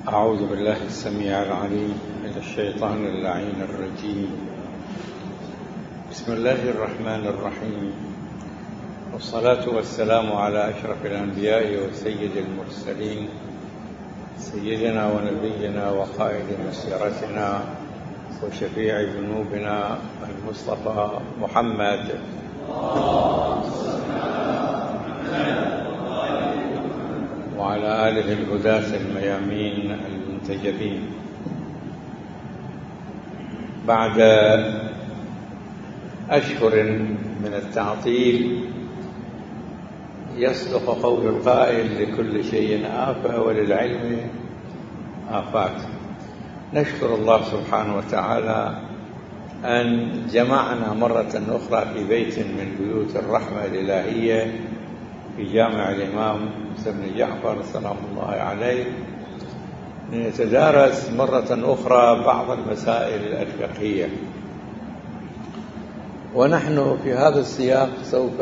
أعوذ بالله السميع العليم من الشيطان اللعين الرجيم. بسم الله الرحمن الرحيم، والصلاة والسلام على أشرف الأنبياء وسيد المرسلين، سيدنا ونبينا وقائد مسيرتنا وشفيع ذنوبنا المصطفى محمد وعلى آله الهداة الميامين المنتجبين. بعد أشهر من التعطيل يصدق قول القائل: لكل شيء آفة وللعلم آفات. نشكر الله سبحانه وتعالى أن جمعنا مرة أخرى في بيت من بيوت الرحمة الإلهية في جامع الإمام موسى بن جعفر سلام الله عليه، لنتدارس مرة أخرى بعض المسائل الفقهية. ونحن في هذا السياق سوف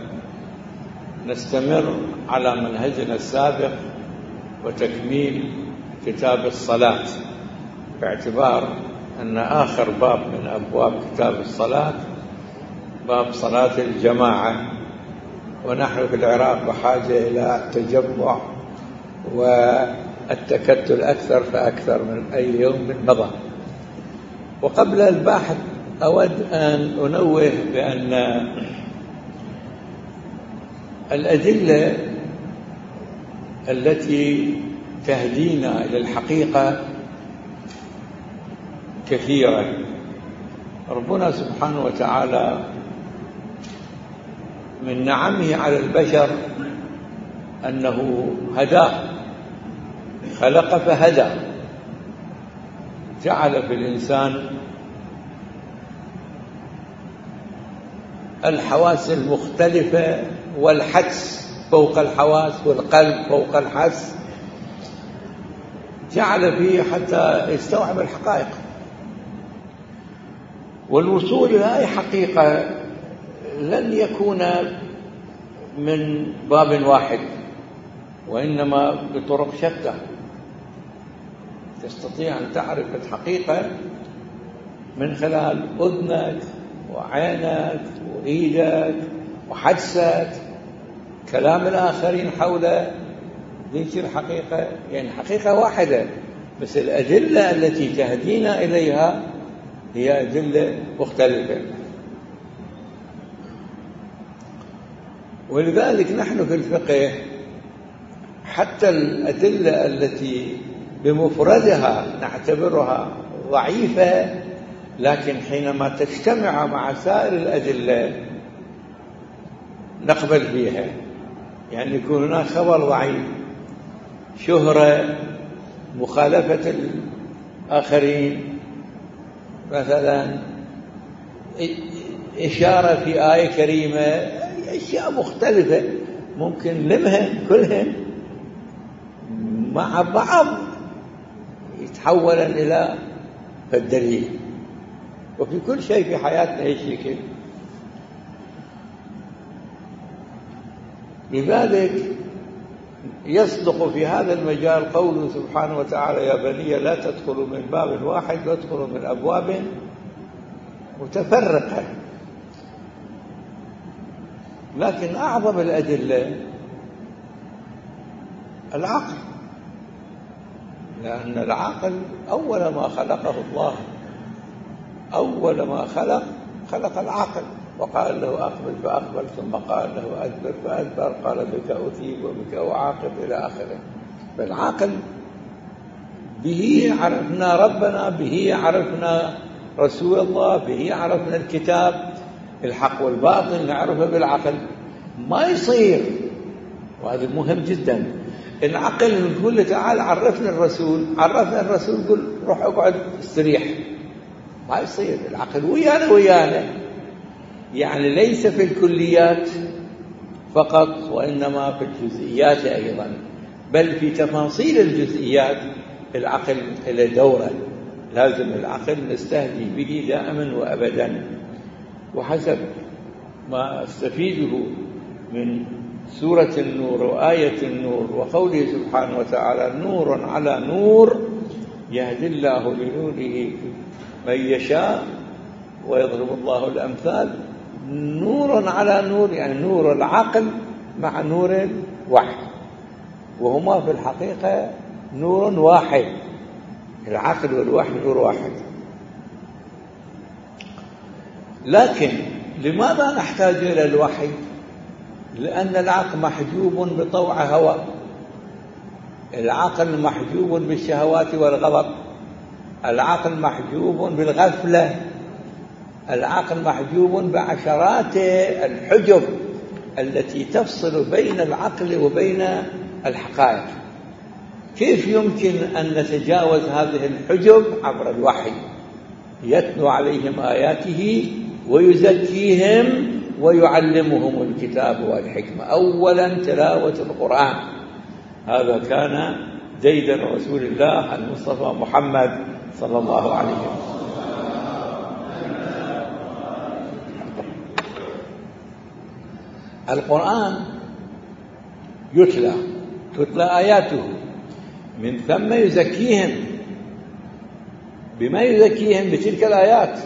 نستمر على منهجنا السابق وتكميل كتاب الصلاة، باعتبار أن آخر باب من أبواب كتاب الصلاة باب صلاة الجماعة، ونحن في العراق بحاجة إلى التجمع والتكتل أكثر فأكثر من أي يوم مضى. وقبل البحث أود أن أنوه بأن الأدلة التي تهدينا إلى الحقيقة كثيرة. ربنا سبحانه وتعالى من نعمه على البشر أنه هداه، خلق فهدى، جعل في الإنسان الحواس المختلفة والحدس فوق الحواس والقلب فوق الحس، جعل فيه حتى يستوعب الحقائق. والوصول إلى أي حقيقة لن يكون من باب واحد، وإنما بطرق شتى. تستطيع أن تعرف الحقيقة من خلال أذنك وعينك وإيدك وحدسك، كلام الآخرين حول ذيك الحقيقة، يعني حقيقة واحدة، بس الأدلة التي تهدينا إليها هي أدلة مختلفة. ولذلك نحن في الفقه حتى الأدلة التي بمفردها نعتبرها ضعيفة، لكن حينما تجتمع مع سائر الأدلة نقبل فيها. يعني يكون هناك خبر ضعيف، شهرة، مخالفة الآخرين، مثلا إشارة في آية كريمة، أشياء مختلفة ممكن لمهن كلهن مع بعض يتحولا إلى الدليل. وفي كل شيء في حياتنا هيك. لذلك يصدق في هذا المجال قوله سبحانه وتعالى: يا بني لا تدخلوا من باب واحد وادخلوا من أبواب متفرقة. لكن أعظم الأدلة العقل، لأن العقل أول ما خلقه الله، أول ما خلق العقل، وقال له أقبل فأقبل، ثم قال له أدبر فأدبر، قال بك أثيب وبك أعاقب إلى آخره. فالعقل به عرفنا ربنا، به عرفنا رسول الله، به عرفنا الكتاب. الحق والباطل نعرفه بالعقل. ما يصير، وهذا مهم جدا، العقل نقول له تعال عرفنا الرسول، قل روح اقعد استريح. ما يصير، العقل ويانا، يعني ليس في الكليات فقط، وإنما في الجزئيات أيضا، بل في تفاصيل الجزئيات العقل له دورة. لازم العقل نستهدي به دائما وأبدا. وحسب ما استفيده من سورة النور وآية النور وقوله سبحانه وتعالى نور على نور يهدي الله لنوره من يشاء ويضرب الله الأمثال. نور على نور يعني نور العقل مع نور الوحي، وهما في الحقيقة نور واحد، العقل والوحي نور واحد. لكن لماذا نحتاج إلى الوحي؟ لأن العقل محجوب بطوع هوى، العقل محجوب بالشهوات والغضب، العقل محجوب بالغفلة، العقل محجوب بعشرات الحجب التي تفصل بين العقل وبين الحقائق. كيف يمكن أن نتجاوز هذه الحجب؟ عبر الوحي، يتلو عليهم آياته ويزكيهم ويعلمهم الكتاب والحكمة. أولا تلاوة القرآن، هذا كان ديدن رسول الله المصطفى محمد صلى الله عليه وسلم. القرآن تتلى آياته، من ثم يزكيهم. بما يزكيهم؟ بتلك الآيات.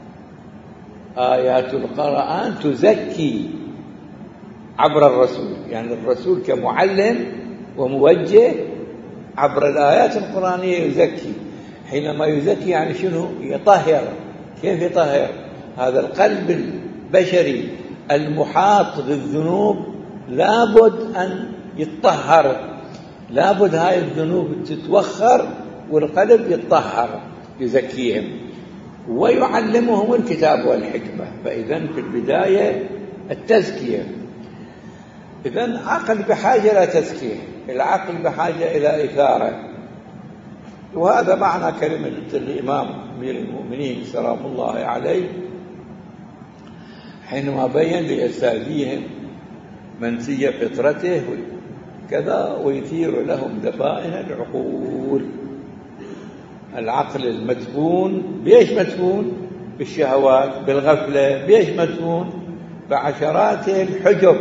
آيات القرآن تزكي عبر الرسول، يعني الرسول كمعلم وموجه عبر الآيات القرآنية يزكي. حينما يزكي يعني شنو؟ يطهر. كيف يطهر؟ هذا القلب البشري المحاط بالذنوب لابد أن يتطهر، لابد هاي الذنوب تتوخر والقلب يتطهر. يزكيهم ويعلمهم الكتاب والحكمة. فإذن في البداية التزكية. إذن عقل بحاجة إلى تزكية، العقل بحاجة إلى إثارة. وهذا معنى كلمة الإمام أمير المؤمنين سلام الله عليه حينما بين ليستهديهم منسي فطرته كذا ويثير لهم دفائن العقول. العقل المدفون بإيش مدفون؟ بالشهوات، بالغفلة. بإيش مدفون؟ بعشرات الحجب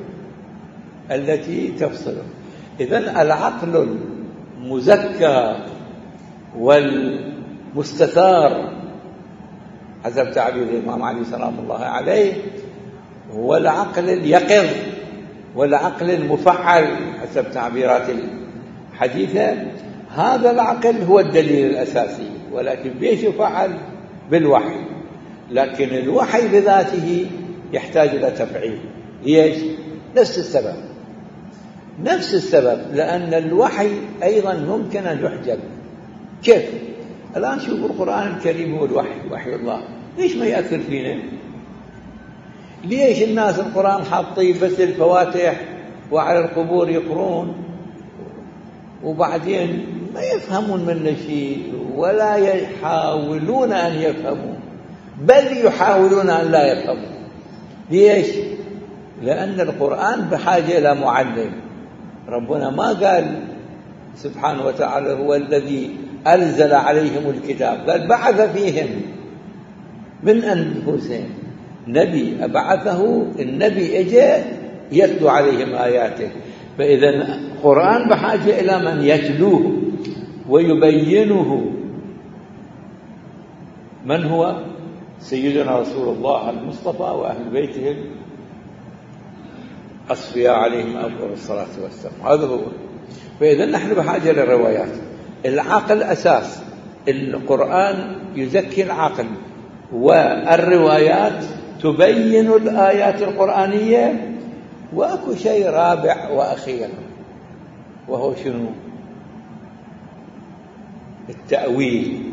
التي تفصله. إذن العقل المزكى والمستثار حسب تعبير الإمام علي سلام الله عليه هو العقل اليقظ والعقل المفعل حسب تعبيرات الحديثة. هذا العقل هو الدليل الأساسي، ولكن بيش يفعل؟ بالوحي. لكن الوحي بذاته يحتاج إلى تفعيل. ليش؟ نفس السبب، لأن الوحي أيضا ممكن أن يحجب. كيف؟ الآن شوفوا القرآن الكريم هو الوحي، وحي الله، ليش ما يأثر فينا؟ ليش الناس القرآن حاطين بس الفواتح وعلى القبور يقرون وبعدين ما يفهمون منه شيء ولا يحاولون أن يفهموا، بل يحاولون أن لا يفهموا. ليش؟ لأن القرآن بحاجة إلى معلم. ربنا ما قال سبحانه وتعالى هو الذي أنزل عليهم الكتاب، بل بعث فيهم من أنفسهم نبي أبعثه. النبي أجى يتلو عليهم آياته. فإذا القرآن بحاجة إلى من يتلوه ويبينه. من هو؟ سيدنا رسول الله المصطفى وأهل بيته الأصفياء عليهم أفضل الصلاة والسلام. هذا هو. فإذا نحن بحاجة للروايات. العقل أساس، القرآن يزكي العقل، والروايات تبين الآيات القرآنية. وأكو شيء رابع وأخير، وهو شنو؟ التأويل.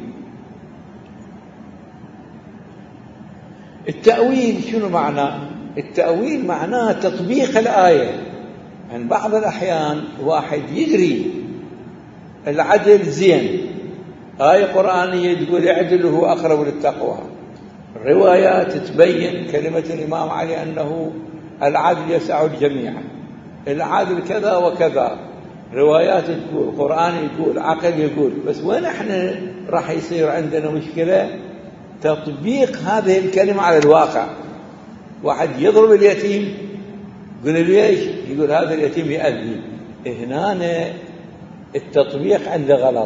التأويل شنو معناه؟ التأويل معناه تطبيق الآية. يعني بعض الأحيان واحد يدري العدل زين، آية قرآنية تقول اعدلوا هو أقرب للتقوى، الروايات تبين كلمة الإمام علي أنه العدل يسع الجميع، العدل كذا وكذا، روايات تقول، قرآن يقول، عقل يقول. بس وين احنا راح يصير عندنا مشكلة؟ تطبيق هذه الكلمة على الواقع. واحد يضرب اليتيم قل ليش؟ يقول هذا اليتيم يأذي. هنا التطبيق عنده غلط.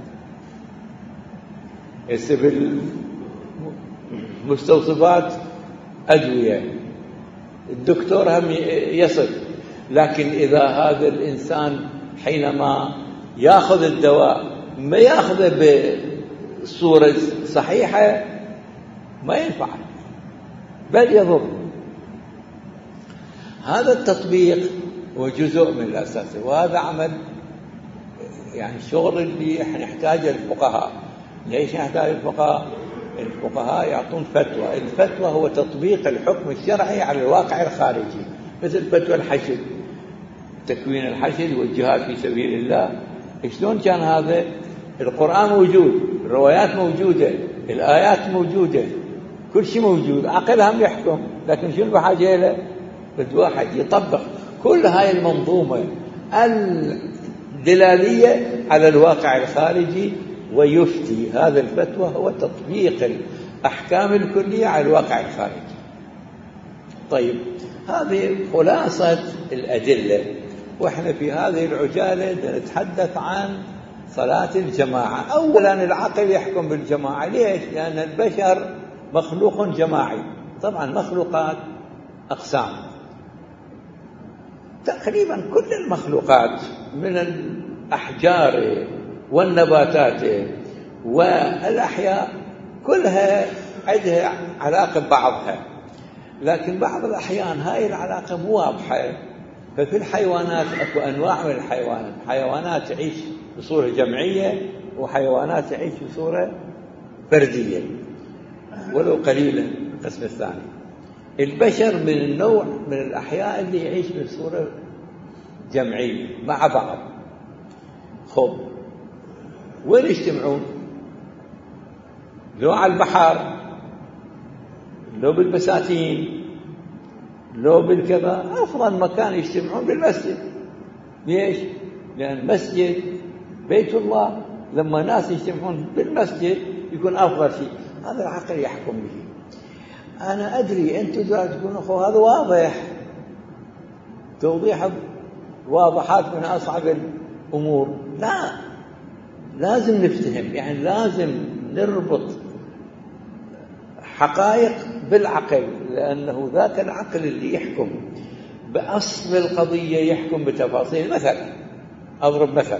بالمستوصفات أدوية، الدكتور هم يصف، لكن إذا هذا الإنسان حينما يأخذ الدواء ما يأخذه بصورة صحيحة ما ينفع بل يضر. هذا التطبيق هو جزء من الأساس، وهذا عمل يعني الشغل اللي احنا نحتاجه الفقهاء. ليش نحتاج الفقهاء؟ الفقهاء يعطون فتوى. الفتوى هو تطبيق الحكم الشرعي على الواقع الخارجي، مثل فتوى الحشد، تكوين الحشد والجهاد في سبيل الله. شلون كان هذا؟ القرآن موجود، الروايات موجودة، الآيات موجودة، كل شيء موجود، عقلهم يحكم، لكن شنو بحاجة له؟ بد واحد يطبق كل هاي المنظومة الدلالية على الواقع الخارجي ويفتي. هذا الفتوى هو تطبيق الأحكام الكلية على الواقع الخارجي. طيب، هذه خلاصة الأدلة، وإحنا في هذه العجالة نتحدث عن صلاة الجماعة. أولا العقل يحكم بالجماعة. ليش؟ لأن البشر مخلوق جماعي. طبعا مخلوقات أقسام، تقريبا كل المخلوقات من الأحجار والنباتات والأحياء كلها عندها علاقة ببعضها، لكن بعض الأحيان هاي العلاقة مو واضحة. ففي الحيوانات أكو أنواع من الحيوانات، حيوانات تعيش بصورة جمعية وحيوانات تعيش بصورة فردية ولو قليلا. القسم الثاني البشر من النوع من الأحياء اللي يعيش بصورة جمعية مع بعض. خب، وين يجتمعون؟ لو على البحر، لو بالبساتين، لو بالكذا. أفضل مكان يجتمعون بالمسجد. ليش؟ لأن المسجد بيت الله، لما ناس يجتمعون بالمسجد يكون أفضل شيء. هذا العقل يحكم به. أنا أدري أنتم تقولون أخو هذا واضح، توضيح واضحات من أصعب الأمور. لا، لازم نفتهم، يعني لازم نربط حقائق بالعقل، لأنه ذاك العقل اللي يحكم بأصل القضية، يحكم بتفاصيل. مثلا أضرب مثل،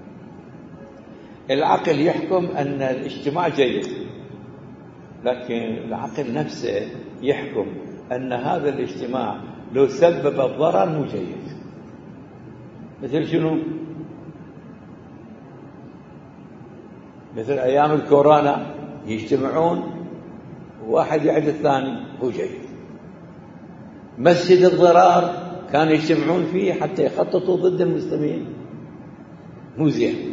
العقل يحكم أن الاجتماع جيد، لكن العقل نفسه يحكم أن هذا الاجتماع لو سبب الضرر مو جيد. مثل شنو؟ مثل أيام الكورونا يجتمعون واحد يعد الثاني هو جيد. مسجد الضرار كان يجتمعون فيه حتى يخططوا ضد المسلمين، مو زين.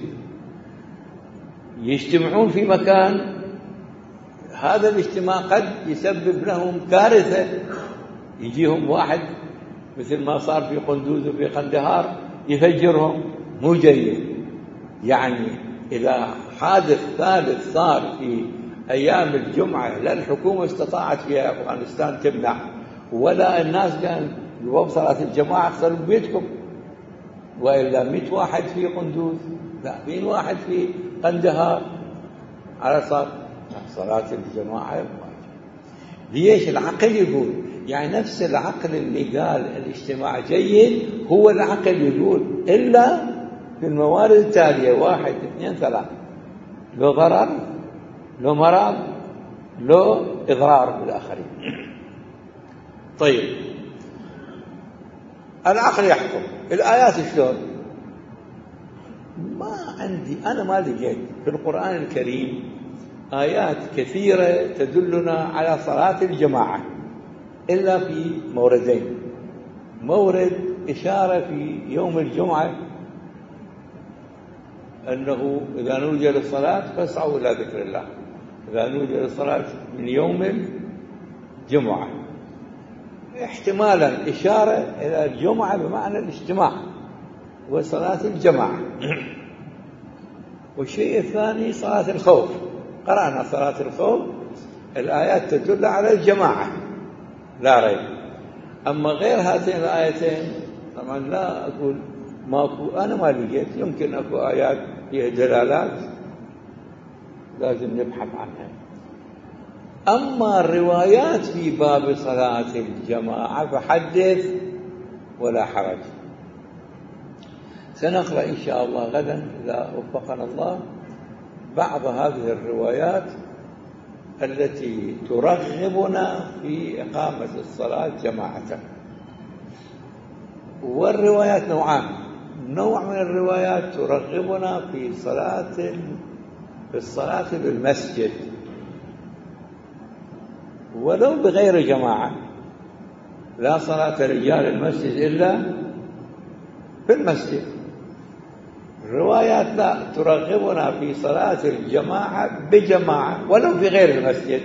يجتمعون في مكان هذا الاجتماع قد يسبب لهم كارثة، يجيهم واحد مثل ما صار في قندوز وفي قندهار يفجرهم، مو جيد. يعني إذا حادث ثالث صار في أيام الجمعة لا الحكومة استطاعت في أفغانستان تمنع، ولا الناس كان يوم صلاة الجماعة اختلوا بيتكم، وإلا 100 واحد في قندوز، لا 100 واحد في قندهار على صلاة الجماعة. ليش؟ العقل يقول، يعني نفس العقل اللي قال الاجتماع جيد هو العقل يقول إلا في الموارد التالية: 1 2 3، لو ضرر، لو مرض، لو إضرار بالآخرين. طيب، العقل يحكم. الآيات شلون؟ ما عندي، أنا ما لقيت في القرآن الكريم آيات كثيرة تدلنا على صلاة الجماعة إلا في موردين. مورد إشارة في يوم الجمعة أنه إذا نودي للصلاة فاسعوا إلى ذكر الله، إذا نودي للصلاة من يوم الجمعة. احتمالا إشارة إلى الجمعة بمعنى الاجتماع وصلاة الجماعة. والشيء الثاني صلاة الخوف، قرأنا صلاة الخوف، الآيات تدل على الجماعة لا ريب. أما غير هاتين الآيتين طبعا لا أقول ماكو، أنا ما لقيت. يمكن أكو آيات فيها دلالات لازم نبحث عنها. أما الروايات في باب صلاة الجماعة فحدث ولا حرج. سنقرأ إن شاء الله غدا إذا وفقنا الله بعض هذه الروايات التي ترغبنا في إقامة الصلاة جماعة. والروايات نوعان، نوع من الروايات ترغبنا في الصلاة بالمسجد ولو بغير جماعة. لا صلاة رجال المسجد إلا في المسجد. الروايات لا، ترغبنا في صلاة الجماعة بجماعة ولو في غير المسجد.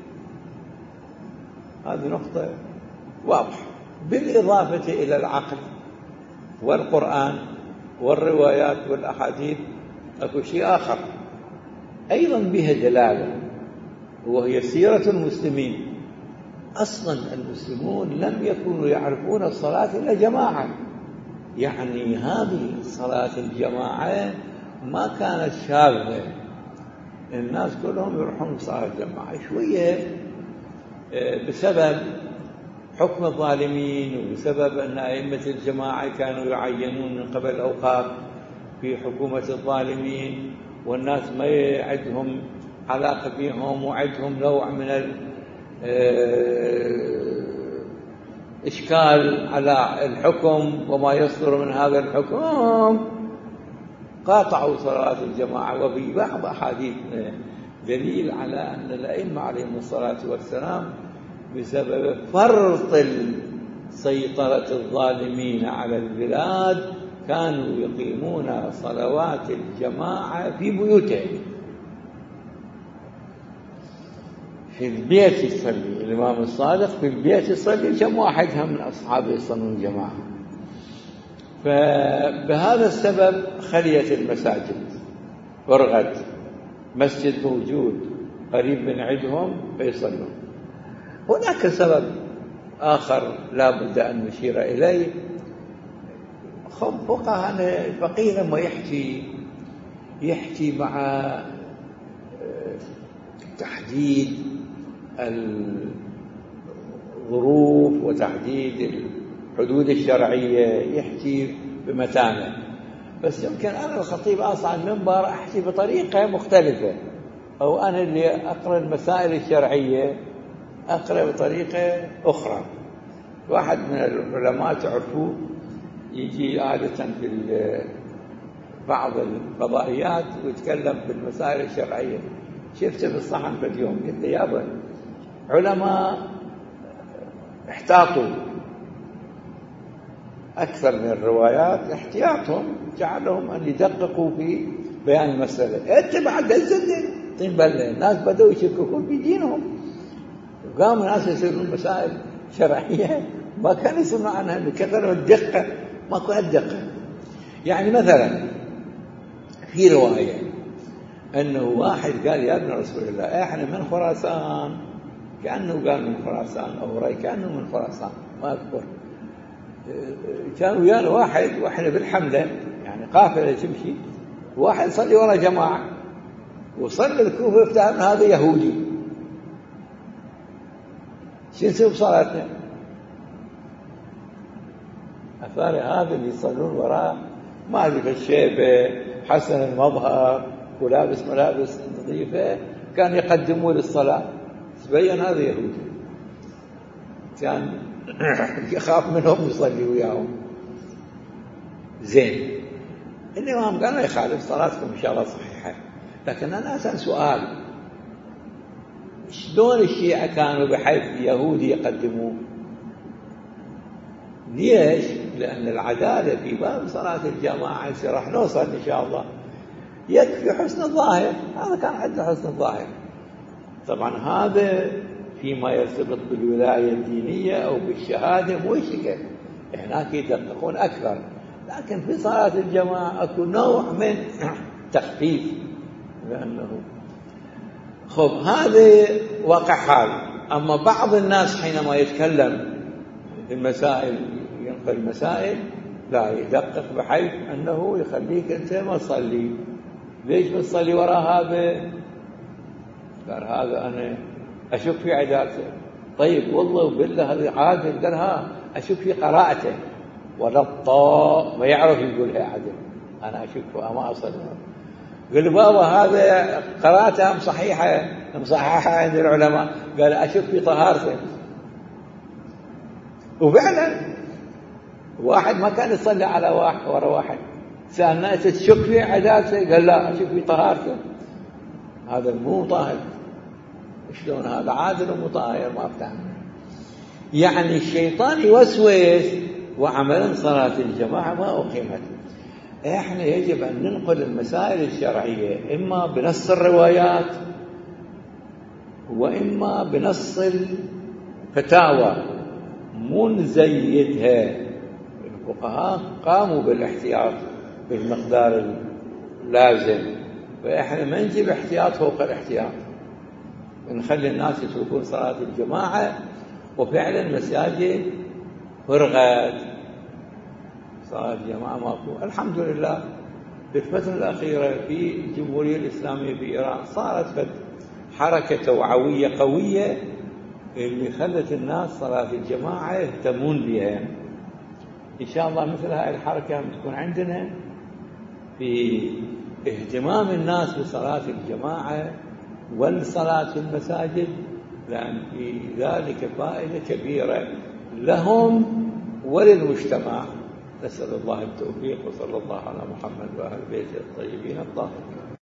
هذه نقطة واضحة. بالإضافة إلى العقل والقرآن والروايات والأحاديث أكو شيء آخر أيضا بها دلالة، وهي سيرة المسلمين. أصلا المسلمون لم يكونوا يعرفون الصلاة إلا جماعة، يعني هذه صلاة الجماعة ما كانت شاذة، الناس كلهم يروحون صلاة الجماعة. شوية بسبب حكم الظالمين وبسبب أن أئمة الجماعة كانوا يعينون من قبل أوقات في حكومة الظالمين، والناس ما عندهم علاقة بهم وعندهم نوع من إشكال على الحكم وما يصدر من هذا الحكم، قاطعوا صلاة الجماعة. وفي بعض أحاديث دليل على أن الأئمة عليهم الصلاة والسلام بسبب فرط سيطرة الظالمين على البلاد كانوا يقيمون صلوات الجماعة في بيوتهم. في البيت يصلي الإمام الصادق، في البيت يصلي، كم واحد من أصحابه يصلون جماعة. فبهذا السبب خليت المساجد، فرغت مسجد موجود قريب من عندهم فيصلون. هناك سبب آخر لا بد أن نشير إليه. فقهاء الفقيه لما يحكي مع تحديد الظروف وتحديد الحدود الشرعية يحكي بمتانة، بس يمكن أنا الخطيب أصعد المنبر أحكي بطريقة مختلفة، أو أنا اللي أقرأ المسائل الشرعية أقرأ بطريقة أخرى. واحد من العلماء تعرفوه يجي عادة في بعض الفضائيات ويتكلم في المسائل الشرعية، شفته بالصحن في اليوم، قلت له يابا علماء احتاطوا أكثر من الروايات، احتياطهم جعلهم أن يدققوا في بيان المسألة. أنت بعد الزد تنبل الناس بدأوا يشككون في دينهم، وقام الناس يسألون مسائل شرعية ما كانوا يسمعوا عنها بكثرة الدقة، ما كانت دقة. يعني مثلا في رواية أنه واحد قال يا ابن رسول الله إحنا من خراسان، كأنه قال من خراسان أو رأي كأنه من خراسان ما أذكر، كان ويانا واحد وإحنا بالحملة يعني قافلة تمشي، واحد صلي ورا جماعة وصلي الكوفة افتهمنا هذا يهودي، شو نسوي بصلاتنا؟ أثار هذا اللي يصلون وراه ما أدري الشيبة حسن المظهر ولابس ملابس نظيفة كان يقدموا للصلاة، تبين هذا يهودي، كان يخاف منهم يصلي وياهم. زين، الإمام قال لا يخالف صلاتكم إن شاء الله صحيحة، لكن أنا أسأل سؤال، شلون الشيعة كانوا بحيث يهودي يقدمون؟ ليش؟ لأن العدالة في باب صلاة الجماعة راح نوصل إن شاء الله، يكفي حسن الظاهر، هذا كان عنده حسن الظاهر. طبعا هذا فيما يرتبط بالولاية الدينية أو بالشهادة مو شيء، هناك يدققون أكثر، لكن في صلاة الجماعة أكو نوع من تخفيف، لأنه هذا واقع حال. أما بعض الناس حينما يتكلم المسائل، ينقل مسائل لا يدقق بحيث أنه يخليك أنت ما تصلي. ليش ما تصلي وراء هذا؟ قال هذا أنا أشك في عدالته. طيب والله وبالله هذا عادل؟ قال ها أشك في قراءته، ولا الطاء ما يعرف يقولها عدل، أنا أشك ما أصلي. قال بابا هذا قراءتها صحيحة مصححة عند العلماء. قال أشك في طهارته. وفعلا واحد ما كان يصلي على واحد ورا واحد، سألنا تشك في عدالته؟ قال لا أشك في طهارته. هذا مو طاهر. شلون هذا عادل ومطهر؟ ما أفتهم. يعني الشيطان يوسوس، وعملا صلاة الجماعة ما أقيمت. احنا يجب أن ننقل المسائل الشرعية إما بنص الروايات وإما بنص الفتاوى، مو نزيدها. الفقهاء قاموا بالاحتياط بالمقدار اللازم، فإحنا ما نجيب احتياط فوق الاحتياط، نخلي الناس يتركون صلاة الجماعة. وفعلا مساجد فرغت، صلاة الجماعة ماكو. الحمد لله في الفترة الأخيرة في الجمهورية الإسلامية في إيران صارت حركة توعوية قوية اللي خلت الناس صلاة الجماعة يهتمون بها. إن شاء الله مثل هذه الحركة تكون عندنا في اهتمام الناس بصلاة الجماعة والصلاة في المساجد، لأن في ذلك فائدة كبيرة لهم وللمجتمع. نسأل الله التوفيق، وصلى الله على محمد وآل بيته الطيبين الطاهرين.